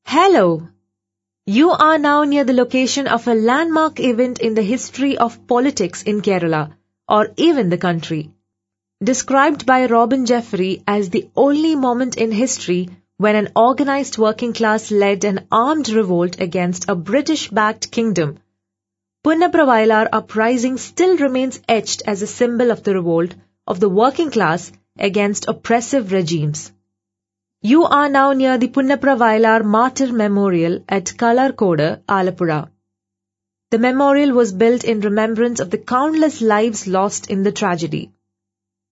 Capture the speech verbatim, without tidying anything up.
Hello! You are now near the location of a landmark event in the history of politics in Kerala, or even the country. Described by Robin Jeffrey as the only moment in history when an organized working class led an armed revolt against a British-backed kingdom, Punnapra Vayalar uprising still remains etched as a symbol of the revolt of the working class against oppressive regimes. You are now near the Punnapra Vayalar Martyr Memorial at Kalarkoda, Alappuzha. The memorial was built in remembrance of the countless lives lost in the tragedy.